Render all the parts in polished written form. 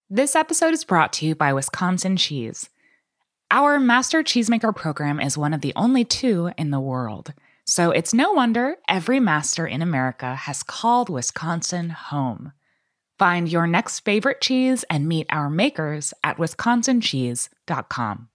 This episode is brought to you by Wisconsin Cheese. Our Master Cheesemaker program is one of the only 2 in the world, so it's no wonder every master in America has called Wisconsin home. Find your next favorite cheese and meet our makers at wisconsincheese.com.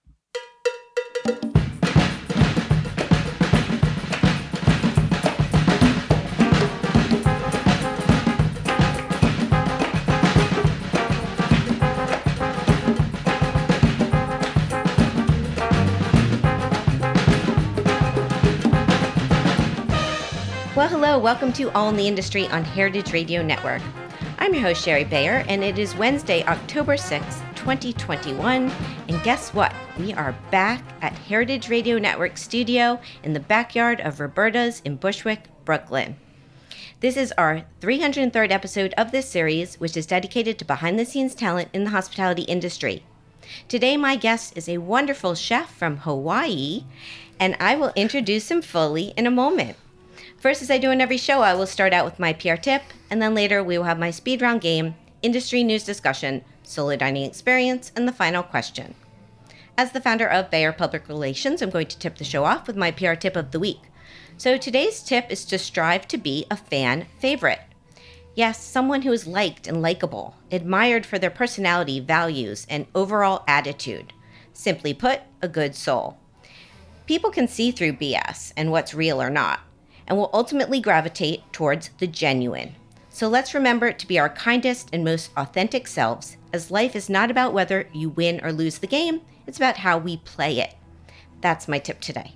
Well, hello, welcome to All in the Industry on Heritage Radio Network. I'm your host, Sherry Bayer, and it is Wednesday, October 6th, 2021. And guess what? We are back at Heritage Radio Network studio in the backyard of Roberta's in Bushwick, Brooklyn. This is our 303rd episode of this series, which is dedicated to behind-the-scenes talent in the hospitality industry. Today, my guest is a wonderful chef from Hawaii, and I will introduce him fully in a moment. First, as I do in every show, I will start out with my PR tip, and then later we will have my speed round game, industry news discussion, solo dining experience, and the final question. As the founder of Bayer Public Relations, I'm going to tip the show off with my PR tip of the week. So today's tip is to strive to be a fan favorite. Yes, someone who is liked and likable, admired for their personality, values, and overall attitude. Simply put, a good soul. People can see through BS and what's real or not, and will ultimately gravitate towards the genuine. So let's remember to be our kindest and most authentic selves, as life is not about whether you win or lose the game, it's about how we play it. That's my tip today.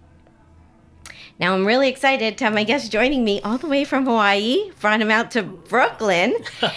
Now I'm really excited to have my guest joining me all the way from Hawaii, brought him out to Brooklyn.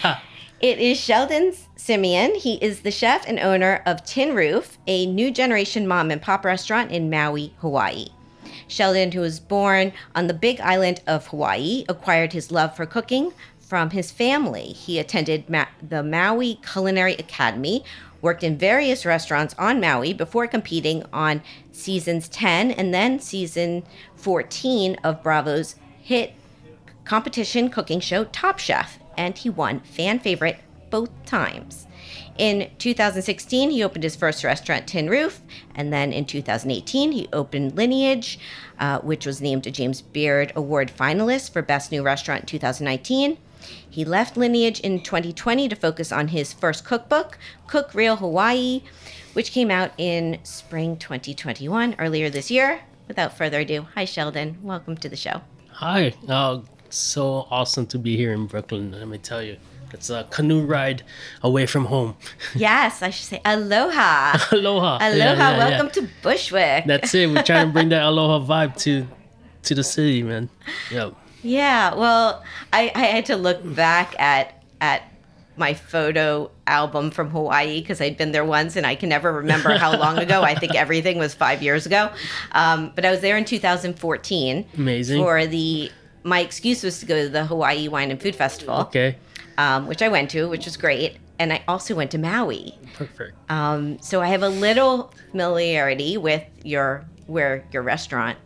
It is Sheldon Simeon. He is the chef and owner of Tin Roof, a new generation mom and pop restaurant in Maui, Hawaii. Sheldon, who was born on the Big Island of Hawaii, acquired his love for cooking from his family. He attended the Maui Culinary Academy, worked in various restaurants on Maui before competing on seasons 10 and then season 14 of Bravo's hit competition cooking show Top Chef, and he won fan favorite both times. In 2016, he opened his first restaurant, Tin Roof, and then in 2018, he opened Lineage, which was named a James Beard Award finalist for Best New Restaurant in 2019. He left Lineage in 2020 to focus on his first cookbook, Cook Real Hawaii, which came out in spring 2021, earlier this year. Without further ado, hi, Sheldon. Welcome to the show. Hi. So awesome to be here in Brooklyn, let me tell you. It's a canoe ride away from home. Yes, I should say aloha. Aloha. Aloha, welcome to Bushwick. That's it. We're trying to bring that aloha vibe to the city, man. Yep. Yeah, well, I had to look back at my photo album from Hawaii because I'd been there once and I can never remember how long ago. I think everything was 5 years ago. But I was there in 2014. Amazing. My excuse was to go to the Hawaii Wine and Food Festival. Okay. Which I went to, which was great. And I also went to Maui. Perfect. So I have a little familiarity with where your restaurant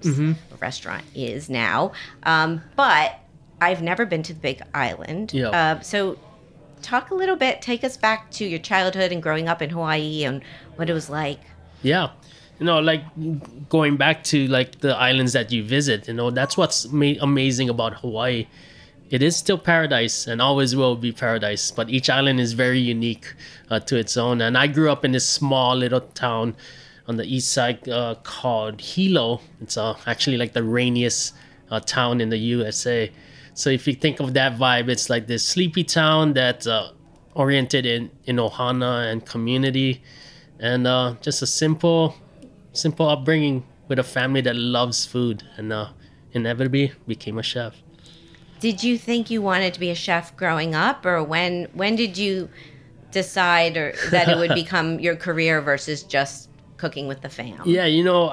is now. But I've never been to the Big Island. Yep. So talk a little bit, take us back to your childhood and growing up in Hawaii and what it was like. Yeah. Like going back to like the islands that you visit, that's what's amazing about Hawaii. It is still paradise and always will be paradise, but each island is very unique to its own. And I grew up in this small little town on the east side called Hilo. It's actually like the rainiest town in the USA. So if you think of that vibe, it's like this sleepy town that's oriented in ohana and community, and just a simple upbringing with a family that loves food, and inevitably became a chef. Did you think you wanted to be a chef growing up, or when did you decide that it would become your career versus just cooking with the fam? Yeah,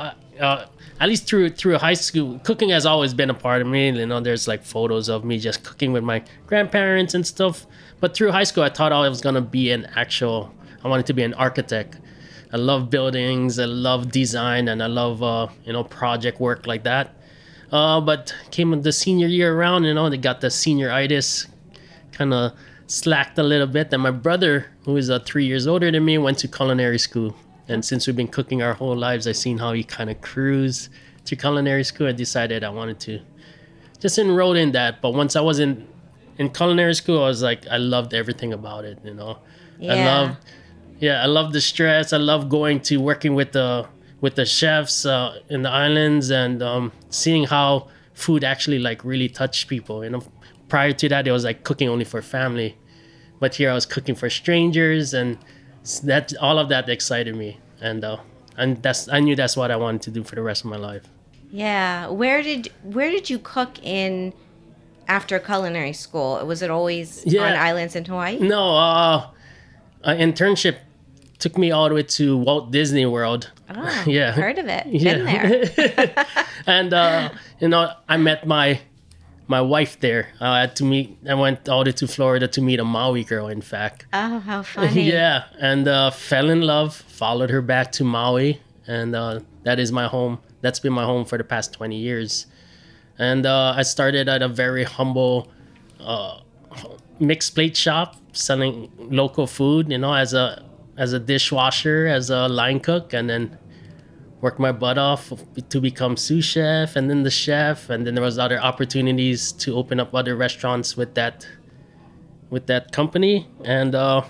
at least through high school, cooking has always been a part of me. There's like photos of me just cooking with my grandparents and stuff. But through high school, I thought I was gonna be I wanted to be an architect. I love buildings, I love design, and I love project work like that. But came the senior year around, they got the senioritis, kind of slacked a little bit. Then my brother, who is 3 years older than me, went to culinary school. And since we've been cooking our whole lives, I seen how he kind of cruised to culinary school. I decided I wanted to just enroll in that. But once I was in culinary school, I was like, I loved everything about it, you know. Yeah. I love the stress. I love going to working with the chefs in the islands and seeing how food actually like really touched people. You know, prior to that, it was like cooking only for family, but here I was cooking for strangers, and that all of that excited me. And I knew that's what I wanted to do for the rest of my life. Yeah. Where did you cook in after culinary school? Was it always on islands in Hawaii? No, an internship took me all the way to Walt Disney World. Oh, yeah, heard of it. Yeah. Been there. And I met my wife there. I went all the way to Florida to meet a Maui girl, in fact. Oh, how funny. Yeah, and fell in love, followed her back to Maui, and that is my home. That's been my home for the past 20 years. And I started at a very humble mixed plate shop selling local food, as a dishwasher, as a line cook, and then worked my butt off to become sous chef and then the chef. And then there was other opportunities to open up other restaurants with that company. And while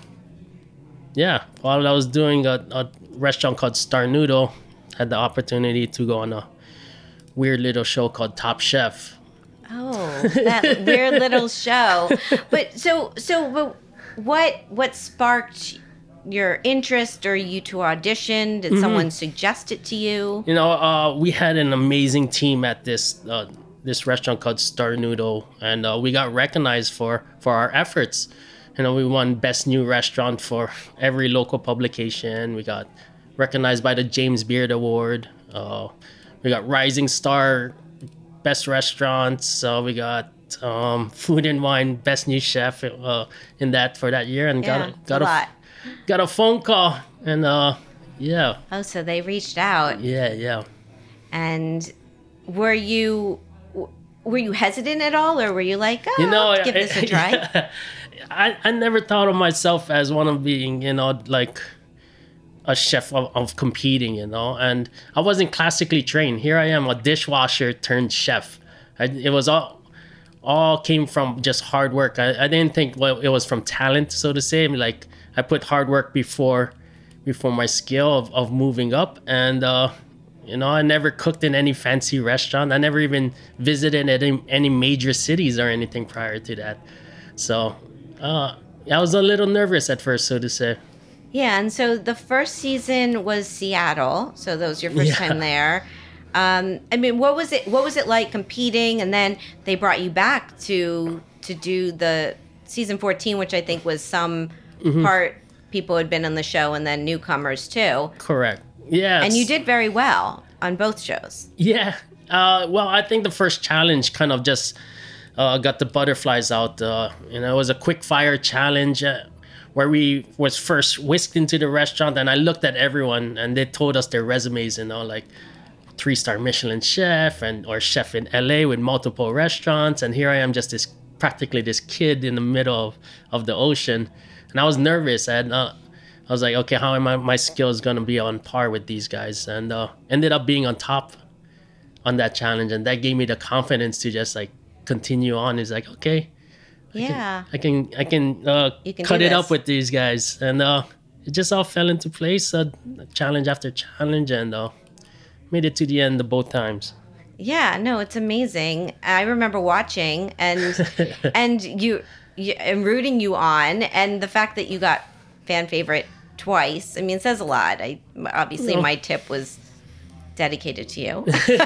I was doing a restaurant called Star Noodle, had the opportunity to go on a weird little show called Top Chef. Oh, that weird little show. But but what sparked your interest or you to audition? Did someone suggest it to you? We had an amazing team at this restaurant called Star Noodle, and we got recognized for our efforts. We won Best New Restaurant for every local publication. We got recognized by the James Beard Award. We got Rising Star Best Restaurants. We got Food and Wine Best New Chef in that for that year, and got a phone call, and yeah. Oh, so they reached out. Yeah. And were you hesitant at all, or were you like, I'll give this a try? I never thought of myself as one of being, like a chef of competing, and I wasn't classically trained. Here I am, a dishwasher turned chef. It was all came from just hard work. I didn't think it was from talent, so to say. Like, I put hard work before my skill of moving up. And I never cooked in any fancy restaurant. I never even visited any major cities or anything prior to that. So I was a little nervous at first, so to say. Yeah, and so the first season was Seattle. So that was your first time there. What was it like competing? And then they brought you back to do the season 14, which I think was some part people had been on the show and then newcomers too. Correct. Yeah. And you did very well on both shows. Yeah. Well, I think the first challenge kind of just got the butterflies out. It was a quick fire challenge where we was first whisked into the restaurant, and I looked at everyone and they told us their resumes, like 3-star Michelin chef or chef in LA with multiple restaurants. And here I am, just practically this kid in the middle of the ocean. And I was nervous. I was like, okay, how am my skills going to be on par with these guys? And ended up being on top on that challenge. And that gave me the confidence to just like continue on. It's like, okay, yeah, I can cut it up with these guys. And it just all fell into place, challenge after challenge, and made it to the end both times. Yeah, no, it's amazing. I remember watching and you and rooting you on, and the fact that you got fan favorite twice. I mean, it says a lot. Obviously my tip was dedicated to you.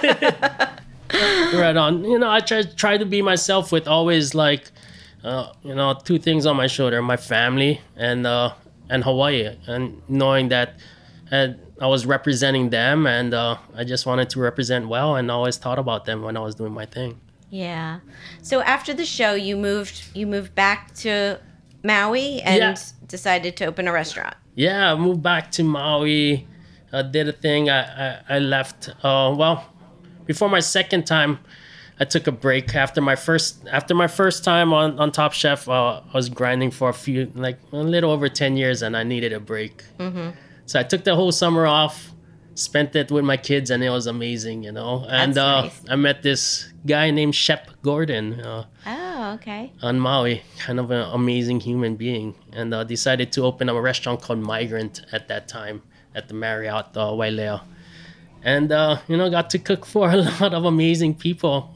Right on. I try to be myself with always like, two things on my shoulder: my family and Hawaii, and knowing that I was representing them, and I just wanted to represent well, and always thought about them when I was doing my thing. Yeah. So after the show, you moved back to Maui and decided to open a restaurant. Yeah, I moved back to Maui, did a thing. I left. Before my second time, I took a break after my first time on Top Chef. I was grinding for a little over 10 years, and I needed a break. Mm-hmm. So I took the whole summer off, spent it with my kids, and it was amazing, And That's nice. I met this guy named Shep Gordon. Okay. On Maui, kind of an amazing human being, and decided to open up a restaurant called Migrant at that time at the Marriott Wailea. And, got to cook for a lot of amazing people.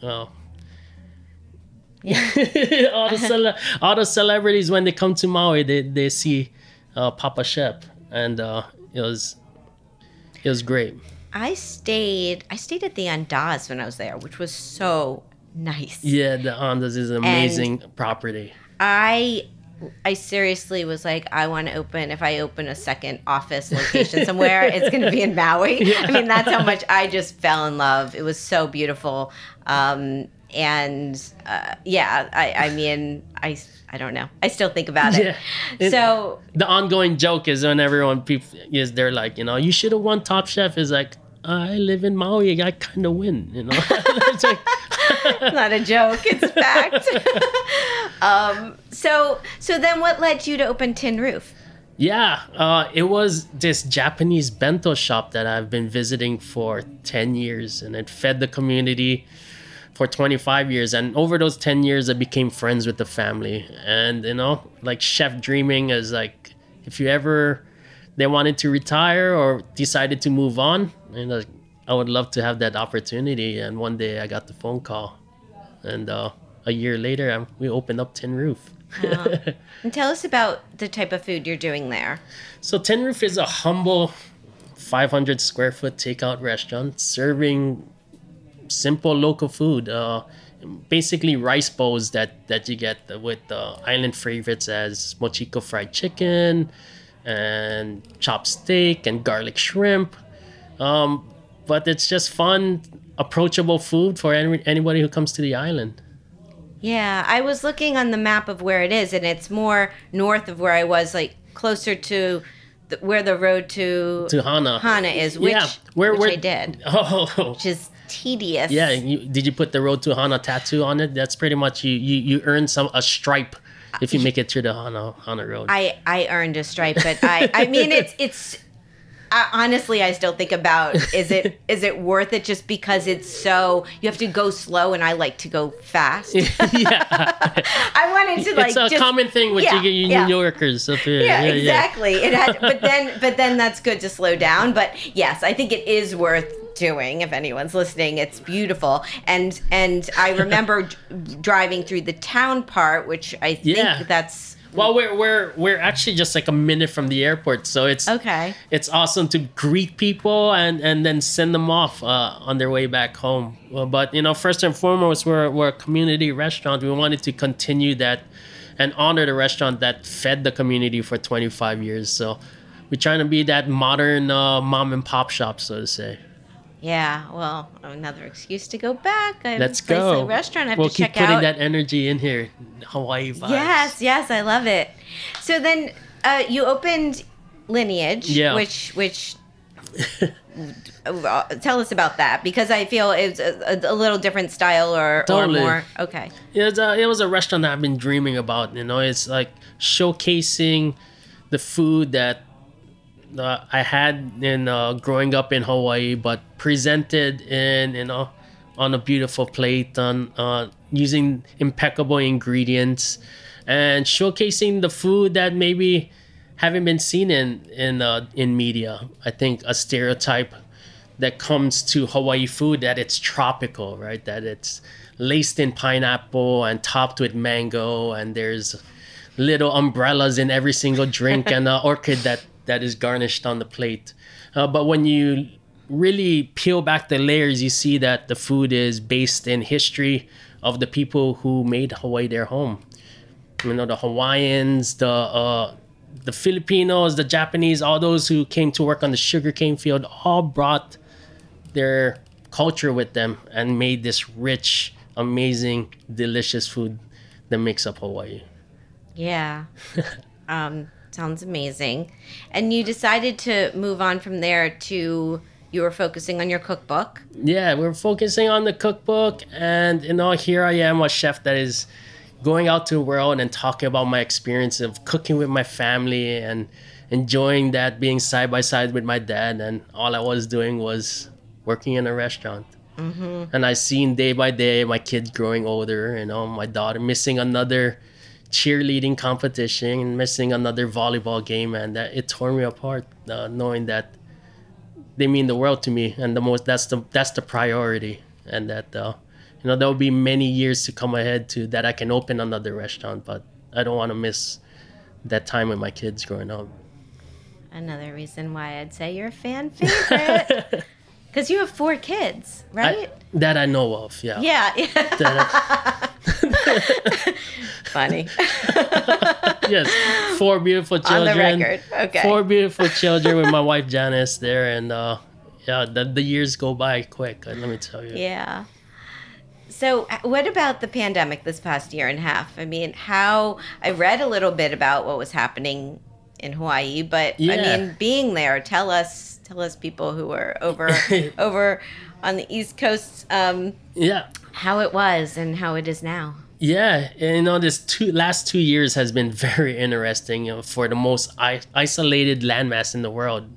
Yeah. all the celebrities, when they come to Maui, they see Papa Shep. And it was great. I stayed at the Andaz when I was there, which was so nice. Yeah, the Andaz is an amazing property. I seriously was like, I want to if I open a second office location somewhere, it's going to be in Maui. Yeah. I mean, that's how much I just fell in love. It was so beautiful. I mean, I don't know. I still think about it. Yeah. So the ongoing joke is when they're like, you should have won Top Chef. Is like, I live in Maui. I kind of win, It's like, it's not a joke. It's fact. So then what led you to open Tin Roof? Yeah, it was this Japanese bento shop that I've been visiting for 10 years, and it fed the community for 25 years. And over those 10 years, I became friends with the family. And, like chef dreaming is like, if they wanted to retire or decided to move on, I would love to have that opportunity. And one day I got the phone call, and a year later, we opened up Tin Roof. And tell us about the type of food you're doing there. So Tin Roof is a humble 500 square foot takeout restaurant serving simple local food. Basically rice bowls that you get with island favorites as mochiko fried chicken and chopped steak and garlic shrimp. But it's just fun, approachable food for anybody who comes to the island. Yeah, I was looking on the map of where it is, and it's more north of where I was, like closer to where the road to Hana is, which I did. Oh, which is tedious. Yeah, did you put the road to Hana tattoo on it? That's pretty much you earn a stripe if you make it through the Hana road. I earned a stripe, but I mean it's. Honestly, I still think about is it worth it just because it's so you have to go slow and I like to go fast. Yeah, I wanted to it's a common thing with you New Yorkers up here. Yeah, exactly. It had, but then that's good to slow down. But yes, I think it is worth doing. If anyone's listening, it's beautiful. And I remember driving through the town part, which I think that's. Well, we're actually just like a minute from the airport, so it's okay. It's awesome to greet people and then send them off on their way back home. But first and foremost, we're a community restaurant. We wanted to continue that and honor the restaurant that fed the community for 25 years. So we're trying to be that modern mom and pop shop, so to say. Yeah, well, another excuse to go back. Let's go. A restaurant I have we'll to check out. We'll keep putting that energy in here. Hawaii vibes. Yes, I love it. So then you opened Lineage, which tell us about that, because I feel it's a little different style or more. Okay. It was a restaurant that I've been dreaming about. It's like showcasing the food that I had in growing up in Hawaii, but presented in on a beautiful plate, on using impeccable ingredients, and showcasing the food that maybe haven't been seen in media. I think a stereotype that comes to Hawaii food that it's tropical, right? That it's laced in pineapple and topped with mango, and there's little umbrellas in every single drink and an orchid that is garnished on the plate. But when you really peel back the layers, you see that the food is based in history of the people who made Hawaii their home. The Hawaiians, the Filipinos, the Japanese, all those who came to work on the sugarcane field, all brought their culture with them and made this rich, amazing, delicious food that makes up Hawaii. Yeah. Sounds amazing. And you decided to move on from there to you were focusing on your cookbook. Yeah, we're focusing on the cookbook, and here I am, a chef that is going out to the world and talking about my experience of cooking with my family and enjoying that, being side by side with my dad, and all I was doing was working in a restaurant. And I seen day by day my kids growing older, my daughter missing another cheerleading competition and missing another volleyball game, and that it tore me apart, knowing that they mean the world to me, and that's the priority, and that there'll be many years to come ahead to that I can open another restaurant, but I don't want to miss that time with my kids growing up. Another reason why I'd say you're a fan favorite. Because you have 4 kids, right? That I know of, yeah. Yeah. Funny. Yes, 4 beautiful children. On the record, okay. 4 beautiful children with my wife Janice there, and the years go by quick, let me tell you. Yeah. So what about the pandemic this past year and a half? I mean, I read a little bit about what was happening in Hawaii, but yeah. I mean, being there, tell us people who were over on the East Coast, how it was and how it is now. Yeah, this last 2 years has been very interesting for the most isolated landmass in the world.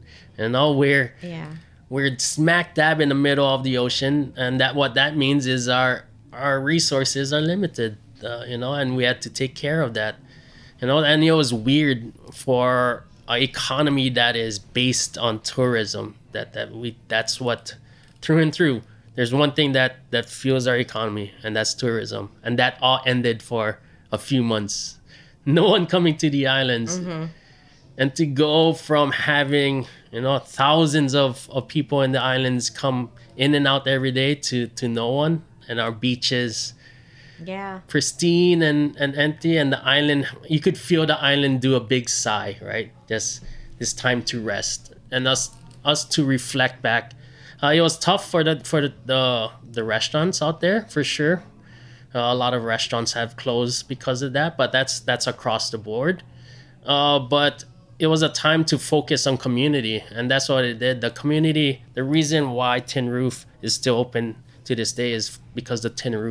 We're smack dab in the middle of the ocean, and what that means is our resources are limited, and we had to take care of that. And it was weird for an economy that is based on tourism, that's what through and through. There's one thing that fuels our economy, and that's tourism. And that all ended for a few months. No one coming to the islands. Mm-hmm. And to go from having, thousands of people in the islands come in and out every day to no one, and our beaches pristine and empty, and the island, you could feel the island do a big sigh, right? Just this time to rest and us to reflect back. It was tough for the restaurants out there, for sure. A lot of restaurants have closed because of that, but that's across the board. But it was a time to focus on community, and that's what it did. The community, the reason why Tin Roof is still open to this day is because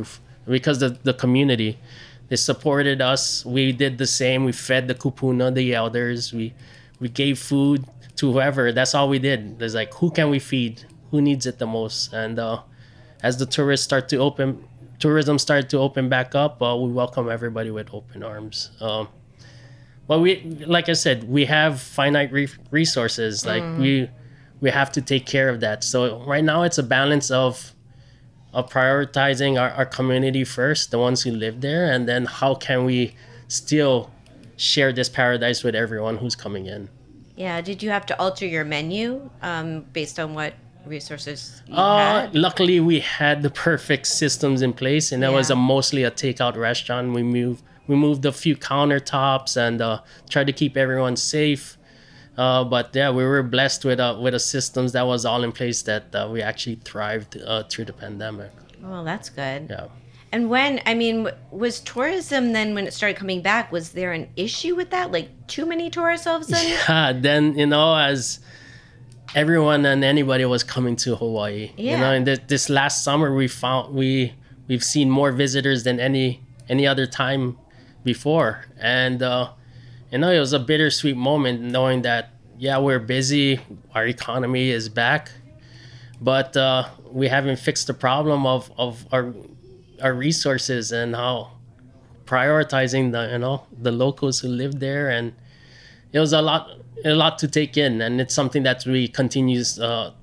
the community, they supported us. We did the same. We fed the kupuna, the elders. We gave food to whoever. That's all we did. There's like, who can we feed? Who needs it the most? And as the tourism started to open back up, we welcome everybody with open arms. But like I said, we have finite resources. Like we have to take care of that. So right now it's a balance of prioritizing our community first, the ones who live there, and then how can we still share this paradise with everyone who's coming in. Yeah. Did you have to alter your menu based on what resources you had? Luckily, we had the perfect systems in place, and that was mostly a takeout restaurant. We moved a few countertops and tried to keep everyone safe. But yeah, we were blessed with a systems that was all in place that we actually thrived through the pandemic. Well, that's good. Yeah. And was tourism then, when it started coming back, was there an issue with that? Like too many tourists all of a sudden? Yeah, then, as everyone and anybody was coming to Hawaii, and this last summer we've seen more visitors than any other time before. And, it was a bittersweet moment knowing that, we're busy, our economy is back, but we haven't fixed the problem of our resources and how prioritizing the locals who live there. And it was a lot to take in, and it's something that we continues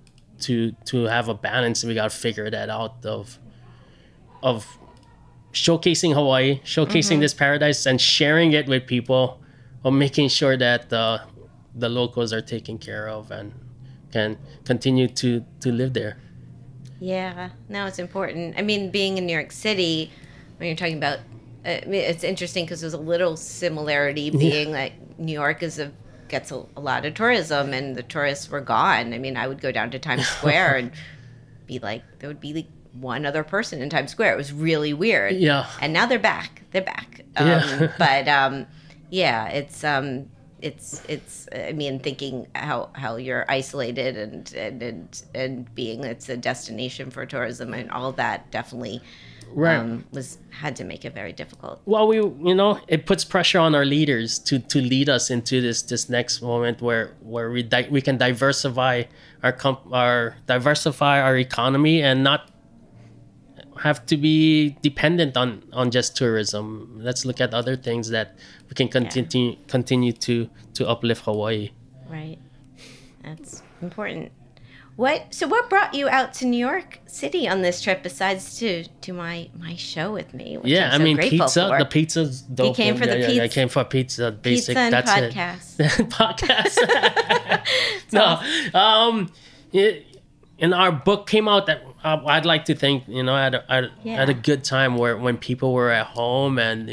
to have a balance. We got to figure that out of showcasing Hawaii, showcasing this paradise, and sharing it with people, or making sure that the locals are taken care of and can continue to live there. Yeah, no, it's important. I mean, being in New York City, when you're talking about, it's interesting because there's a little similarity being like New York gets a lot of tourism, and the tourists were gone. I mean, I would go down to Times Square and be like, there would be like one other person in Times Square. It was really weird. Yeah. And now they're back. But it's it's I mean, thinking how you're isolated and being it's a destination for tourism and all that definitely Right. had to make it very difficult. Well, it puts pressure on our leaders to lead us into this next moment where we can diversify our economy and not have to be dependent on just tourism. Let's look at other things that we can continue to uplift Hawaii. Right. That's important. What brought you out to New York City on this trip besides to my show with me? Which I'm so grateful pizza. for. The pizza's dope. You came for the pizza. I came for pizza. Basic. Pizza and that's podcast. It. Podcast. No. In our book came out that I'd like to think I had a good time when people were at home and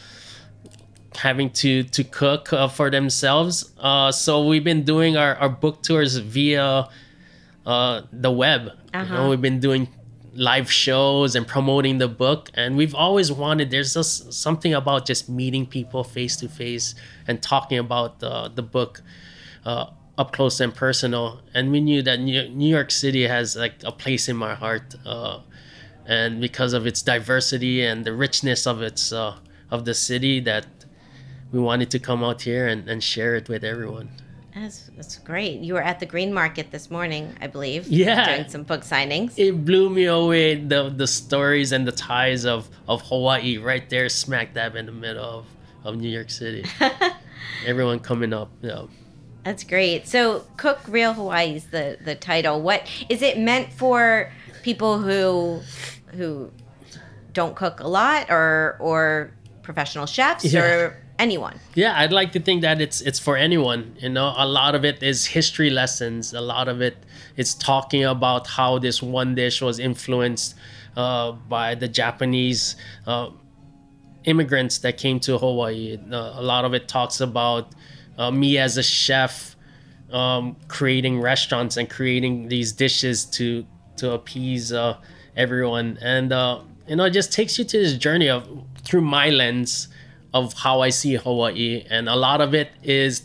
having to cook for themselves. So we've been doing our book tours via the web. We've been doing live shows and promoting the book, and we've always wanted. There's just something about just meeting people face to face and talking about the book up close and personal. And we knew that New York City has like a place in my heart, and because of its diversity and the richness of its of the city, that we wanted to come out here and share it with everyone. That's great. You were at the Green Market this morning, I believe. Yeah. Doing some book signings. It blew me away, the stories and the ties of Hawaii right there smack dab in the middle of New York City. Everyone coming up. Yeah. That's great. So Cook Real Hawaii is the title. What is it meant for people who don't cook a lot or professional chefs or anyone? Yeah, I'd like to think that it's for anyone. A lot of it is history lessons. A lot of it is talking about how this one dish was influenced by the Japanese immigrants that came to Hawaii. A lot of it talks about me as a chef creating restaurants and creating these dishes to appease everyone. And it just takes you to this journey through my lens of how I see Hawaii. And a lot of it is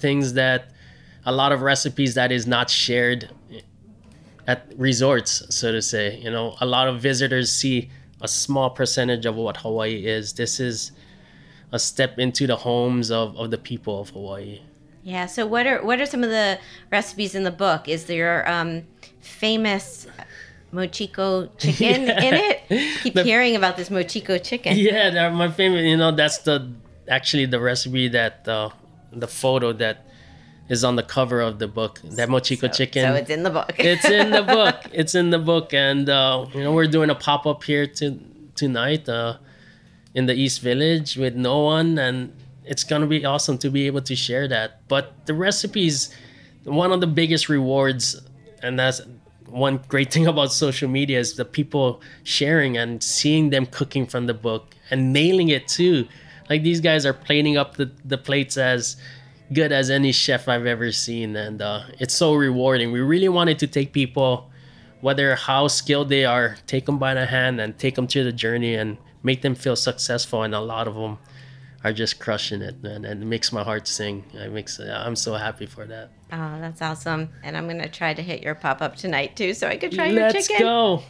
a lot of recipes that is not shared at resorts, so to say. A lot of visitors see a small percentage of what Hawaii is. This is a step into the homes of the people of Hawaii. Yeah. So what are some of the recipes in the book? Is there famous mochiko chicken in it? Keep hearing about this mochiko chicken. Yeah, they're my favorite. That's actually the recipe that the photo that is on the cover of the book. That mochiko chicken. So it's in the book. It's in the book. It's in the book, and we're doing a pop-up here tonight in the East Village with no one, and it's gonna be awesome to be able to share that. But the recipes, one of the biggest rewards, and that's one great thing about social media, is the people sharing and seeing them cooking from the book and nailing it too. Like, these guys are plating up the plates as good as any chef I've ever seen, and it's so rewarding. We really wanted to take people, whether how skilled they are, take them by the hand and take them to the journey and make them feel successful. And a lot of them are just crushing it, man, and it makes my heart sing. I'm so happy for that. Oh, that's awesome. And I'm going to try to hit your pop-up tonight too, so I could try your chicken. Let's go.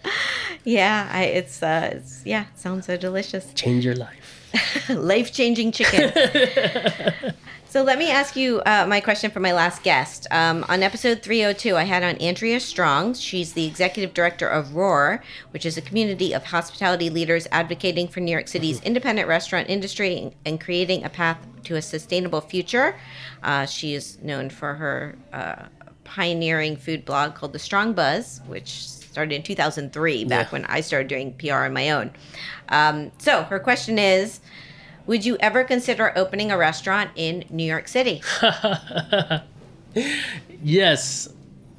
Yeah, it's sounds so delicious. Change your life. Life-changing chicken. So let me ask you my question for my last guest. On episode 302, I had on Andrea Strong. She's the executive director of ROAR, which is a community of hospitality leaders advocating for New York City's independent restaurant industry and creating a path to a sustainable future. She is known for her pioneering food blog called The Strong Buzz, which started in 2003, back when I started doing PR on my own. So her question is, would you ever consider opening a restaurant in New York City? Yes.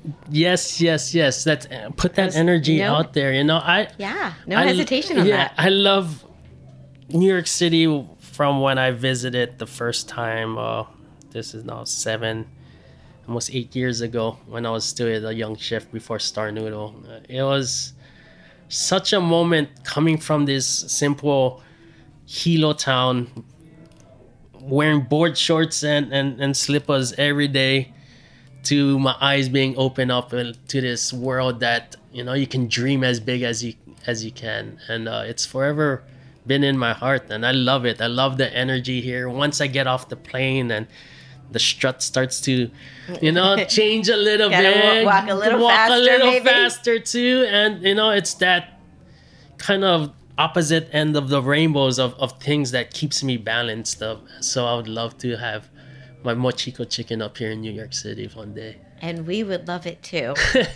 Let's put that energy out there. No hesitation on that. I love New York City from when I visited the first time. This is now almost 8 years ago, when I was still a young chef before Star Noodle. It was such a moment coming from this simple Hilo town wearing board shorts and slippers every day, to my eyes being opened up to this world that, you know, you can dream as big as you can. And it's forever been in my heart, and I love it. I love the energy here. Once I get off the plane and the strut starts to, you know, change a little bit, walk a little faster too. And, you know, it's that kind of opposite end of the rainbows of things that keeps me balanced up. So I would love to have my Mochiko chicken up here in New York City one day. And we would love it too.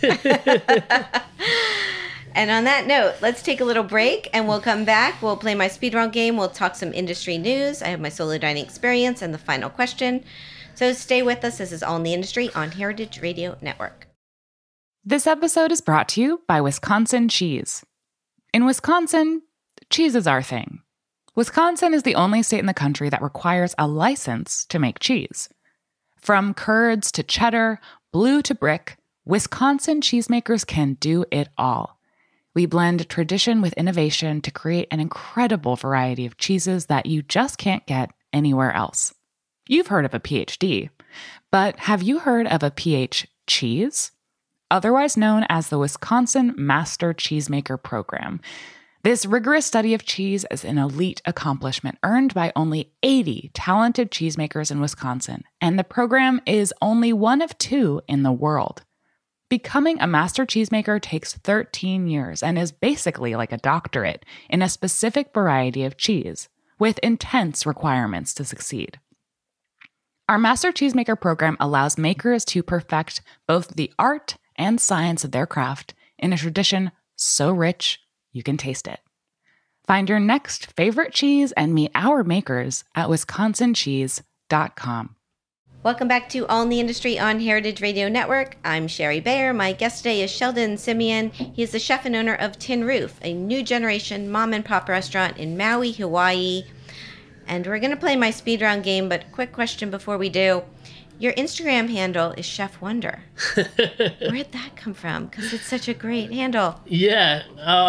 And on that note, let's take a little break and we'll come back. We'll play my speed round game. We'll talk some industry news. I have my solo dining experience and the final question. So stay with us. This is All in the Industry on Heritage Radio Network. This episode is brought to you by Wisconsin Cheese. In Wisconsin, cheese is our thing. Wisconsin is the only state in the country that requires a license to make cheese. From curds to cheddar, blue to brick, Wisconsin cheesemakers can do it all. We blend tradition with innovation to create an incredible variety of cheeses that you just can't get anywhere else. You've heard of a PhD, but have you heard of a PH Cheese? Otherwise known as the Wisconsin Master Cheesemaker Program. This rigorous study of cheese is an elite accomplishment earned by only 80 talented cheesemakers in Wisconsin, and the program is only one of 2 in the world. Becoming a master cheesemaker takes 13 years and is basically like a doctorate in a specific variety of cheese, with intense requirements to succeed. Our Master Cheesemaker program allows makers to perfect both the art and science of their craft in a tradition so rich you can taste it. Find your next favorite cheese and meet our makers at wisconsincheese.com. Welcome back to All in the Industry on Heritage Radio Network. I'm Sherry Bayer. My guest today is Sheldon Simeon. He is the chef and owner of Tin Roof, a new generation mom and pop restaurant in Maui, Hawaii. And we're going to play my speed round game, but quick question before we do. Your Instagram handle is Chef Wonder. Where'd that come from? Because it's such a great handle. Yeah,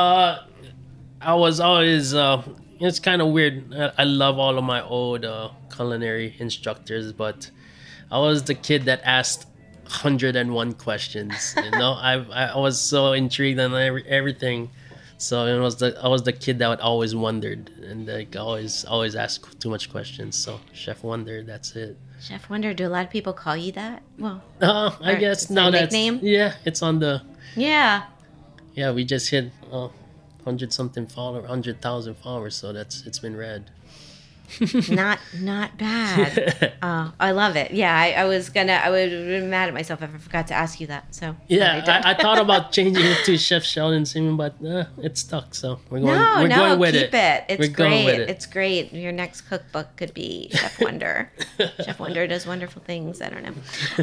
I was always, it's kind of weird. I love all of my old culinary instructors, but I was the kid that asked 101 questions. You know, I was so intrigued on everything. So I was the kid that always wondered and like always asked too much questions. So Chef Wonder, that's it. Chef Wonder, do a lot of people call you that? Well, I guess now that's nickname. Yeah, it's on the. Yeah. Yeah, we just hit 100,000 followers, so it's been rad. Not bad. I love it. Yeah, I would have been mad at myself if I forgot to ask you that. So yeah, I thought about changing it to Chef Sheldon Simeon, but it stuck. So we're going with keep it. It's we're great. Going with it. It's great. Your next cookbook could be Chef Wonder. Chef Wonder does wonderful things. I don't know.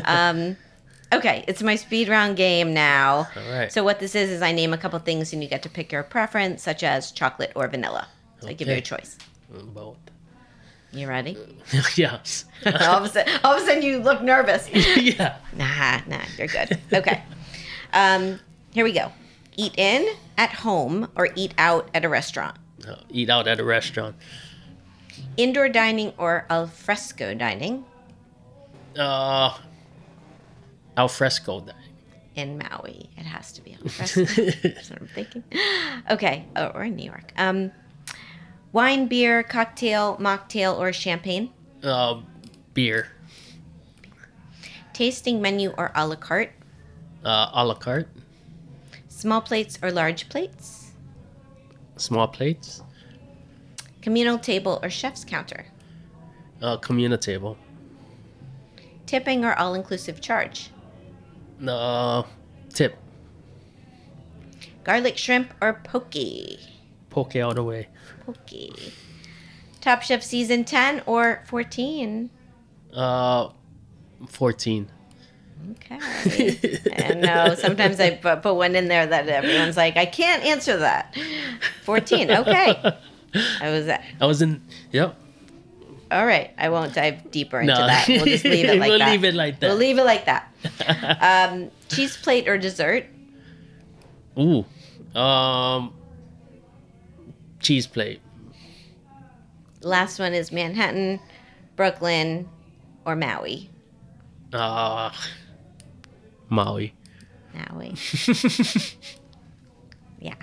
Okay, it's my speed round game now. All right. So what this is I name a couple things and you get to pick your preference, such as chocolate or vanilla. So I give you a choice. Both. You ready? Yes. all of a sudden you look nervous. Yeah. Nah, you're good. Okay. Here we go. Eat in, at home, or eat out at a restaurant? Eat out at a restaurant. Indoor dining or al fresco dining? Al fresco dining. In Maui. It has to be al fresco. That's what I'm thinking. Okay. Oh, or in New York. Wine, beer, cocktail, mocktail, or champagne? Beer. Tasting menu or a la carte? A la carte. Small plates or large plates? Small plates. Communal table or chef's counter? Communal table. Tipping or all-inclusive charge? Tip. Garlic shrimp or poke? Poke all the way. Poke. Top Chef season 10 or 14? 14. Okay. And no, sometimes I put one in there that everyone's like, I can't answer that. 14. Okay. I was in. Yep. All right. I won't dive deeper into that. We'll just leave it like that. We'll leave it like that. We'll leave it like that. Cheese plate or dessert? Ooh. Cheese plate. Last one is Manhattan Brooklyn, or Maui? Maui. Maui. Yeah.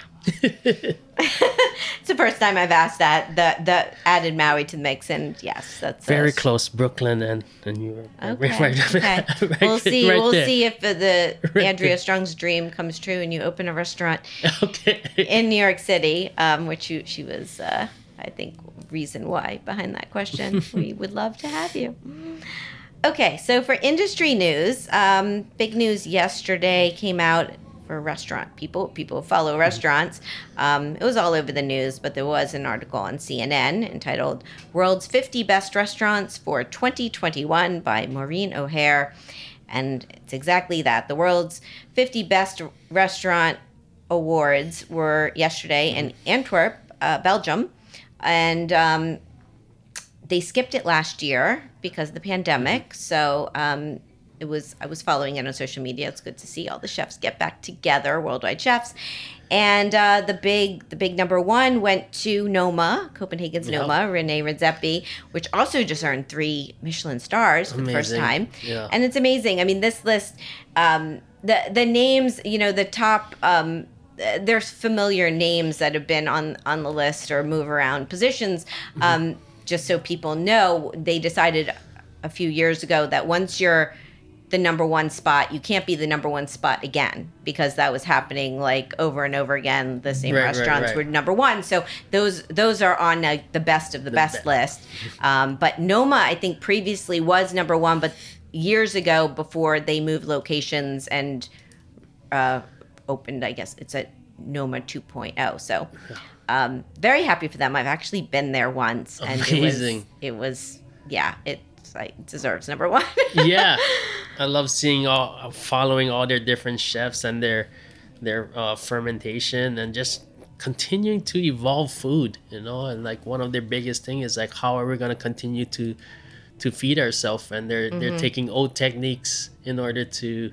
It's the first time I've asked that. The added Maui to the mix, and yes, that's very close. Brooklyn and New York. Okay. We'll see. We'll see if the Andrea Strong's dream comes true and you open a restaurant in New York City, which she was, I think, reason why behind that question. We would love to have you. Okay, so for industry news, big news yesterday came out for restaurant people who follow restaurants. It was all over the news, but there was an article on CNN entitled World's 50 Best Restaurants for 2021 by Maureen O'Hare. And it's exactly that. The world's 50 Best Restaurant Awards were yesterday in Antwerp, Belgium. And they skipped it last year because of the pandemic. So I was following it on social media. It's good to see all the chefs get back together, worldwide chefs. And the big number one went to Noma, Copenhagen's Noma, Rene Redzepi, which also just earned 3 Michelin stars for the first time. Yeah. And it's amazing. I mean, this list, the names, the top, there's familiar names that have been on the list or move around positions. Just so people know, they decided a few years ago that once you're the number one spot, you can't be the number one spot again, because that was happening like over and over again. The same restaurants were number one. So those are on the best of the best list. But Noma, I think previously was number one, but years ago before they moved locations and opened, I guess it's at Noma 2.0. So very happy for them. I've actually been there once. And amazing. It was it deserves number one. Yeah, I love following all their different chefs and their fermentation and just continuing to evolve food, and like one of their biggest thing is like, how are we going to continue to feed ourselves? And they're taking old techniques in order to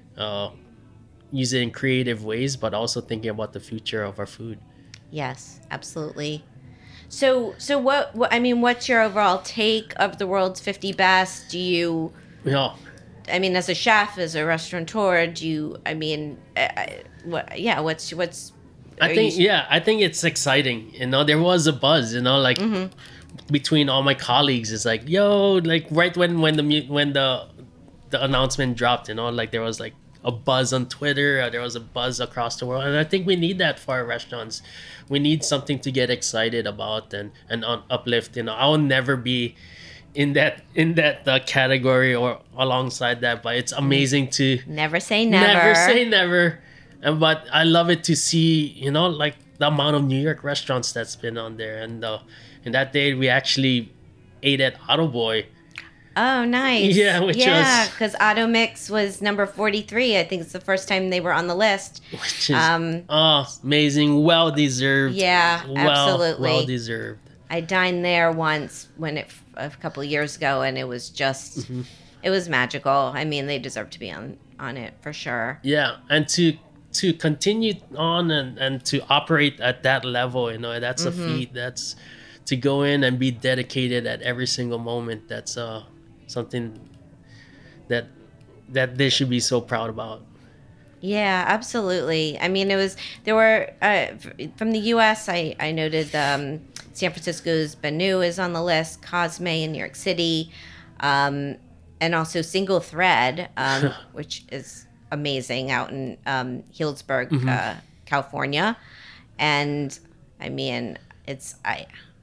use it in creative ways, but also thinking about the future of our food. Yes, absolutely. So what I mean, what's your overall take of the world's 50 best? Do you? Yeah. I mean, as a chef, as a restaurateur, do you? I mean, what's? I think it's exciting. There was a buzz. Between all my colleagues, it's like, like right when the announcement dropped, like there was like a buzz on Twitter, there was a buzz across the world, and I think we need that for our restaurants. We need something to get excited about and uplift. I will never be in that category or alongside that, but it's amazing to never say never. Never say never. But I love it to see, like the amount of New York restaurants that's been on there. And that day we actually ate at Otto Boy. Oh, nice. Yeah, because Otto Mix was number 43. I think it's the first time they were on the list. Which is amazing. Well deserved. Yeah, absolutely. Well deserved. I dined there once a couple of years ago, and it was just, it was magical. I mean, they deserve to be on it for sure. Yeah, and to continue on and to operate at that level, that's a feat. That's to go in and be dedicated at every single moment. That's something that they should be so proud about. Yeah, absolutely. I mean, there were from the U.S. I noted San Francisco's Benu is on the list, Cosme in New York City, and also Single Thread, which is amazing out in Healdsburg, California. And I mean, I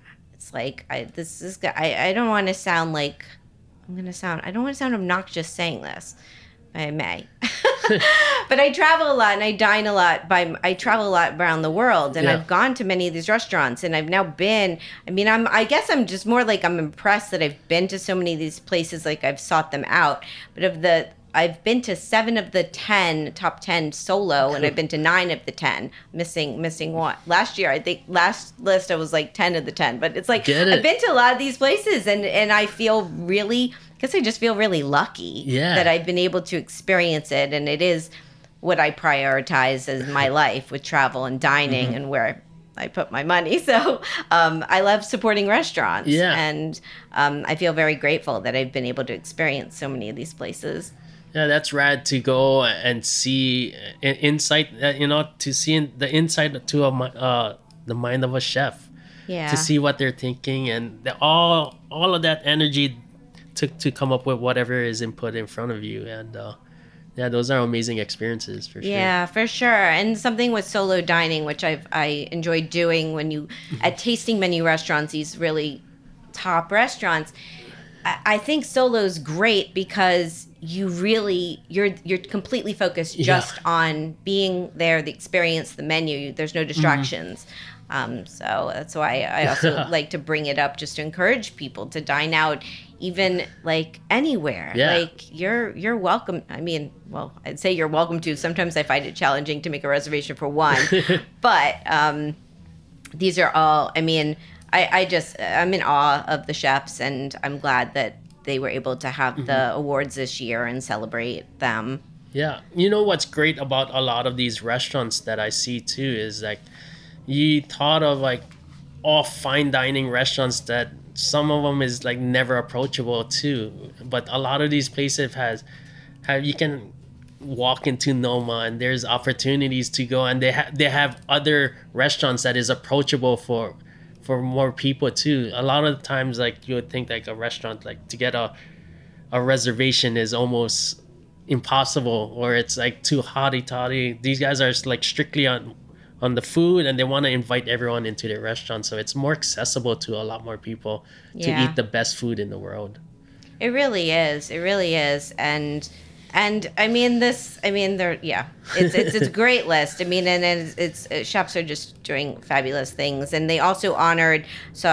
don't want to sound like I don't want to sound obnoxious saying this, but I may. But I travel a lot and I dine a lot. I travel a lot around the world, and I've gone to many of these restaurants, and I've now been. I mean, I guess I'm just more like I'm impressed that I've been to so many of these places. Like I've sought them out, but I've been to 7 of the 10 top 10 solo, and I've been to 9 of the 10. Missing one. Last year, I think last list I was like 10 of the 10. But it's like I've been to a lot of these places, and I feel really. I guess I just feel really lucky that I've been able to experience it, and it is what I prioritize as my life with travel and dining, and where I put my money. So I love supporting restaurants. Yeah. And I feel very grateful that I've been able to experience so many of these places. Yeah, that's rad to go and see insight. To see the inside to the mind of a chef. Yeah. To see what they're thinking, and all of that energy to come up with whatever is input in front of you. And yeah, those are amazing experiences for sure. Yeah, for sure. And something with solo dining, which I enjoy doing when you at tasting menu restaurants, these really top restaurants. I think solo's great because you're completely focused just on being there, the experience, the menu. There's no distractions. So that's why I also like to bring it up, just to encourage people to dine out, even like anywhere. Yeah. Like you're welcome. I mean, well, I'd say you're welcome to. Sometimes I find it challenging to make a reservation for one, but these are all. I mean, I'm in awe of the chefs, and I'm glad that they were able to have the awards this year and celebrate them. Yeah, you know what's great about a lot of these restaurants that I see too is like, you thought of like all fine dining restaurants that some of them is like never approachable too, but a lot of these places have you can walk into Noma and there's opportunities to go, and they have other restaurants that is approachable for more people too. A lot of the times, like, you would think like a restaurant, like, to get a reservation is almost impossible, or it's like too hotty-toddy. These guys are like strictly on the food, and they want to invite everyone into their restaurant, so it's more accessible to a lot more people to eat the best food in the world. It really is. It really is. And I mean, it's a great list. I mean, and it's chefs are just doing fabulous things. And they also honored,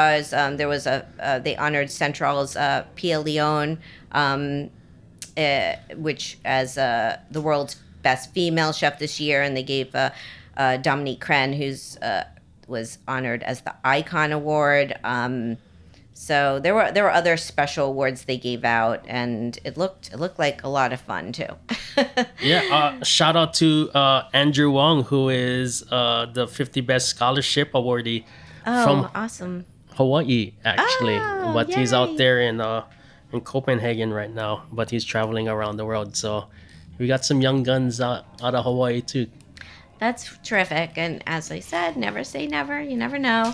they honored Central's Pia Leone, which as the world's best female chef this year. And they gave Dominique Crenn, who's was honored as the Icon Award. So there were other special awards they gave out, and it looked like a lot of fun too. Shout out to Andrew Wong, who is the 50 Best Scholarship awardee from awesome Hawaii, actually. But yay. he's out there in Copenhagen right now, but he's traveling around the world. So we got some young guns out of Hawaii too. That's terrific. And as I said, never say never. You never know.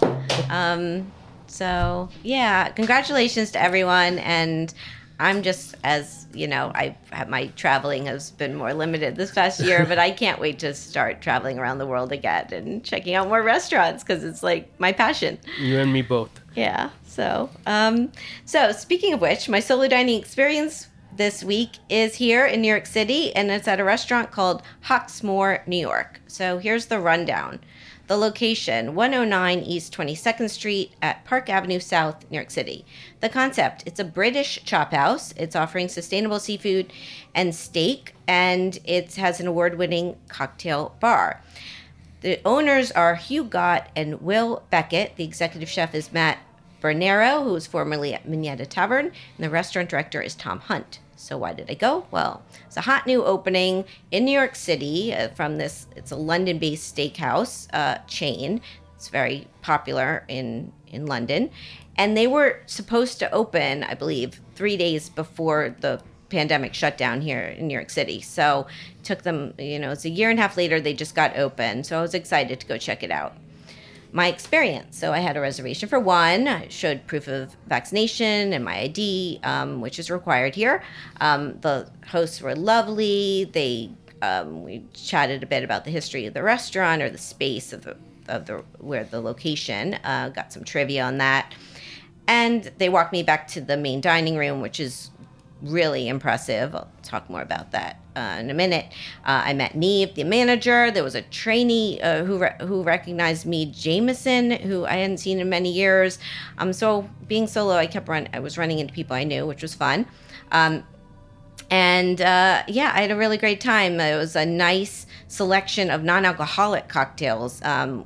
So yeah, congratulations to everyone. And I'm just, as you know, my traveling has been more limited this past year, but I can't wait to start traveling around the world again and checking out more restaurants, because it's like my passion. You and me both. Yeah. So speaking of which, my solo dining experience this week is here in New York City, and it's at a restaurant called Hawksmoor, New York. So here's the rundown. The location, 109 East 22nd Street at Park Avenue South, New York City. The concept, it's a British chop house. It's offering sustainable seafood and steak, and it has an award-winning cocktail bar. The owners are Hugh Gott and Will Beckett. The executive chef is Matt Bernero, who was formerly at Minetta Tavern, and the restaurant director is Tom Hunt. So why did I go? Well, it's a hot new opening in New York City it's a London-based steakhouse chain. It's very popular in London. And they were supposed to open, I believe, 3 days before the pandemic shut down here in New York City. So it took them, it's a year and a half later, they just got open. So I was excited to go check it out. My experience. So I had a reservation for one. I showed proof of vaccination and my ID, which is required here. The hosts were lovely. We chatted a bit about the history of the restaurant, or the space of the location. Got some trivia on that, and they walked me back to the main dining room, which is really impressive. I'll talk more about that in a minute. I met Neve, the manager. There was a trainee who recognized me, Jameson, who I hadn't seen in many years. So being solo, I was running into people I knew, which was fun. I had a really great time. It was a nice selection of non-alcoholic cocktails,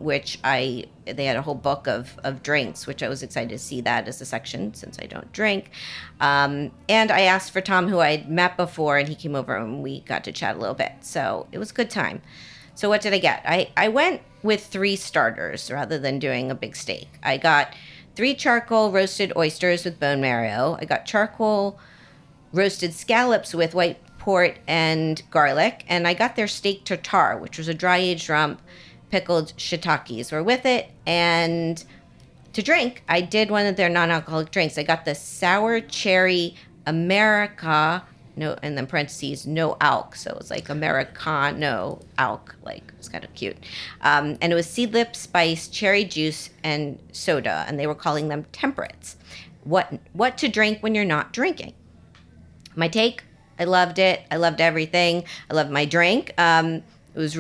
they had a whole book of drinks, which I was excited to see that as a section since I don't drink. And I asked for Tom, who I'd met before, and he came over and we got to chat a little bit. So it was a good time. So what did I get? I went with 3 starters rather than doing a big steak. I got 3 charcoal roasted oysters with bone marrow. I got charcoal roasted scallops with white port and garlic. And I got their steak tartare, which was a dry-aged rump. Pickled shiitakes were with it. And to drink, I did one of their non-alcoholic drinks. I got the sour cherry America, no, and then parentheses, no alc. So it was like Americano alc, like it's kind of cute. And it was seedlip spice, cherry juice, and soda. And they were calling them temperates. What to drink when you're not drinking? My take, I loved it. I loved everything. I loved my drink. It was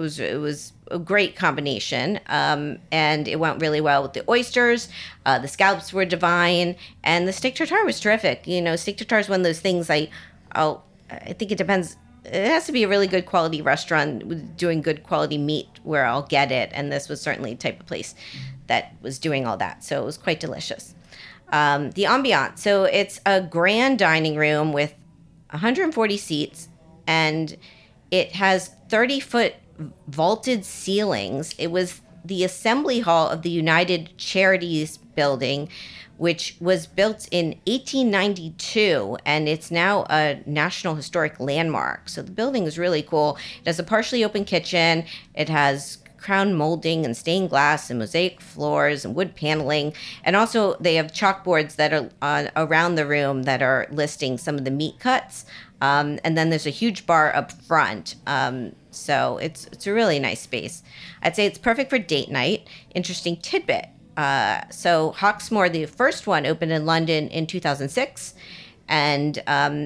a great combination, and it went really well with the oysters. The scallops were divine, and the steak tartare was terrific. You know, steak tartare is one of those things I think it depends. It has to be a really good quality restaurant with doing good quality meat where I'll get it, and this was certainly the type of place that was doing all that. So it was quite delicious. The ambiance. So it's a grand dining room with 140 seats, and it has 30-foot vaulted ceilings. It was the assembly hall of the United Charities building, which was built in 1892, and it's now a National Historic Landmark. So the building is really cool. It has a partially open kitchen. It has crown molding and stained glass and mosaic floors and wood paneling. And also they have chalkboards that are around the room that are listing some of the meat cuts. And then there's a huge bar up front. So it's a really nice space. I'd say it's perfect for date night. Interesting tidbit. So Hawksmoor, the first one, opened in London in 2006. And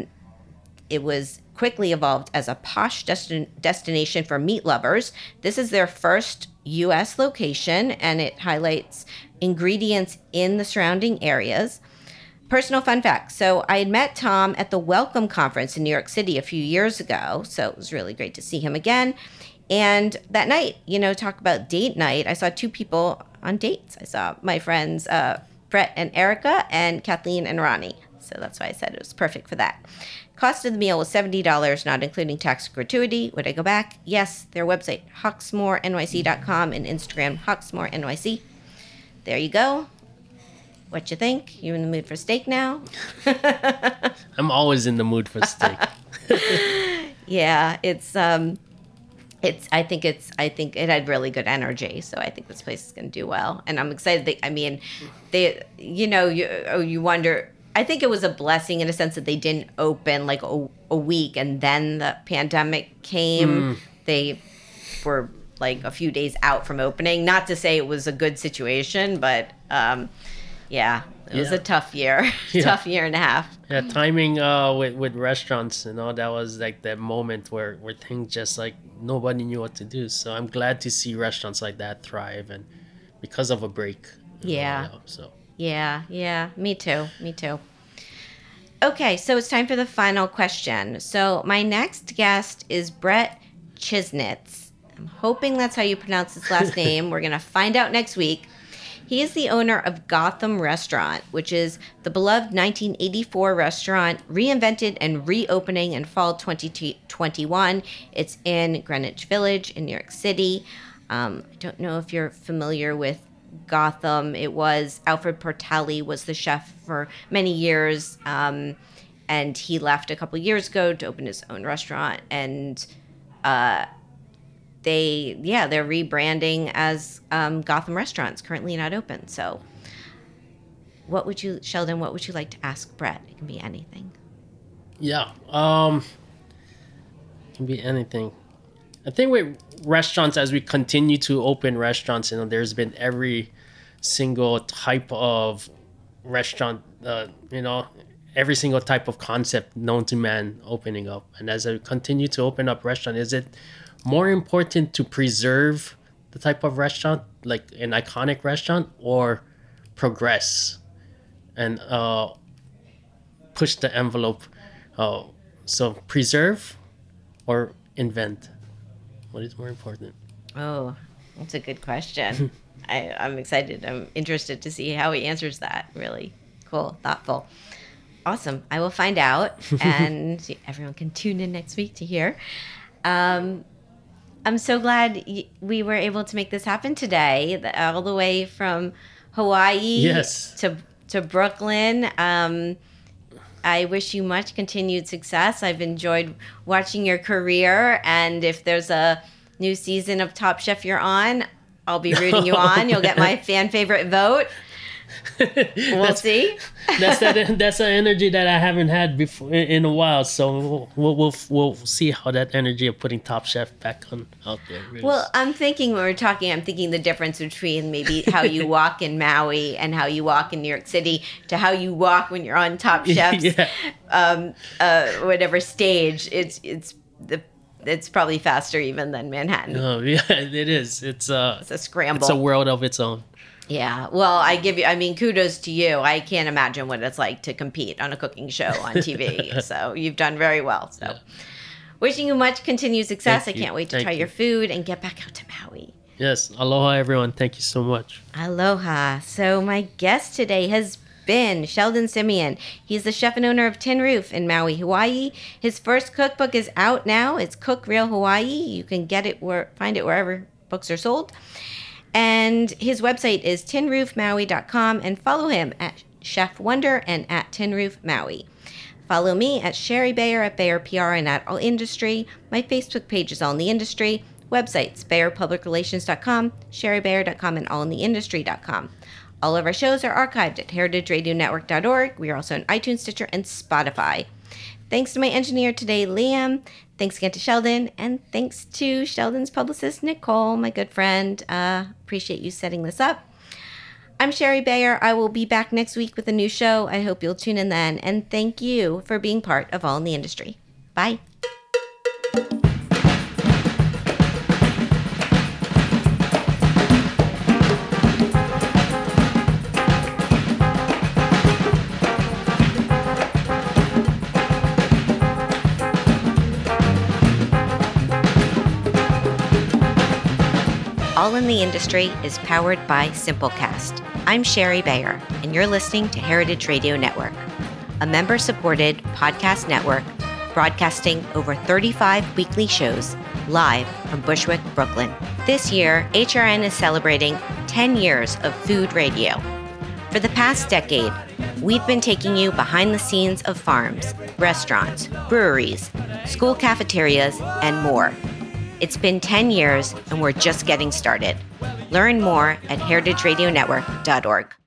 it was quickly evolved as a posh destination for meat lovers. This is their first U.S. location, and it highlights ingredients in the surrounding areas. Personal fun fact. So I had met Tom at the Welcome Conference in New York City a few years ago. So it was really great to see him again. And that night, talk about date night, I saw 2 people on dates. I saw my friends, Brett and Erica, and Kathleen and Ronnie. So that's why I said it was perfect for that. Cost of the meal was $70, not including tax and gratuity. Would I go back? Yes. Their website, hawksmoornyc.com, and Instagram, hawksmoornyc. There you go. What you think? You in the mood for steak now? I'm always in the mood for steak. Yeah, I think it had really good energy, so I think this place is going to do well, and I'm excited. You wonder. I think it was a blessing in a sense that they didn't open like a week and then the pandemic came. They were like a few days out from opening. Not to say it was a good situation, but it was a tough year, tough year and a half. Yeah, timing with restaurants, that was like that moment where things just like nobody knew what to do. So I'm glad to see restaurants like that thrive, and because of a break. Yeah, me too. Okay, so it's time for the final question. So my next guest is Brett Chisnitz. I'm hoping that's how you pronounce his last name. We're going to find out next week. He is the owner of Gotham Restaurant, which is the beloved 1984 restaurant reinvented and reopening in fall 2021. It's in Greenwich Village in New York City. I don't know if you're familiar with Gotham. It was Alfred Portelli was the chef for many years, and he left a couple years ago to open his own restaurant, and they're rebranding as Gotham Restaurants, currently not open. So Sheldon, what would you like to ask Brett? It can be anything. Yeah, it can be anything. I think with restaurants, as we continue to open restaurants, there's been every single type of restaurant, every single type of concept known to man opening up. And as I continue to open up restaurant, is it more important to preserve the type of restaurant, like an iconic restaurant, or progress and push the envelope? So preserve or invent? What is more important? Oh, that's a good question. I'm excited. I'm interested to see how he answers that. Really cool, thoughtful. Awesome. I will find out, and everyone can tune in next week to hear. I'm so glad we were able to make this happen today, all the way from Hawaii to Brooklyn. I wish you much continued success. I've enjoyed watching your career, and if there's a new season of Top Chef you're on, I'll be rooting you on. You'll get my fan favorite vote. We'll see. That's an energy that I haven't had before in a while. So we'll see how that energy of putting Top Chef back out there. Really. Well, I'm thinking the difference between maybe how you walk in Maui and how you walk in New York City to how you walk when you're on Top Chef's whatever stage. It's probably faster even than Manhattan. Oh yeah, it is. It's a scramble. It's a world of its own. Yeah. Well, kudos to you. I can't imagine what it's like to compete on a cooking show on TV. So you've done very well. So wishing you much continued success. I can't wait to try your food and get back out to Maui. Yes. Aloha, everyone. Thank you so much. Aloha. So my guest today has been Sheldon Simeon. He's the chef and owner of Tin Roof in Maui, Hawaii. His first cookbook is out now. It's Cook Real Hawaii. You can find it wherever books are sold. And his website is tinroofmaui.com, and follow him at Chef Wonder and at Tin Roof Maui. Follow me at Sherry Bayer at Bayer PR and at All Industry. My Facebook page is All in the Industry. Websites, BayerPublicRelations.com, SherryBayer.com, and AllInTheIndustry.com. All of our shows are archived at heritageradionetwork.org. We are also on iTunes, Stitcher, and Spotify. Thanks to my engineer today, Liam. Thanks again to Sheldon. And thanks to Sheldon's publicist, Nicole, my good friend. Appreciate you setting this up. I'm Sherry Bayer. I will be back next week with a new show. I hope you'll tune in then. And thank you for being part of All in the Industry. Bye. All in the Industry is powered by Simplecast. I'm Sherry Bayer, and you're listening to Heritage Radio Network, a member-supported podcast network broadcasting over 35 weekly shows live from Bushwick, Brooklyn. This year, HRN is celebrating 10 years of food radio. For the past decade, we've been taking you behind the scenes of farms, restaurants, breweries, school cafeterias, and more. It's been 10 years, and we're just getting started. Learn more at heritageradionetwork.org.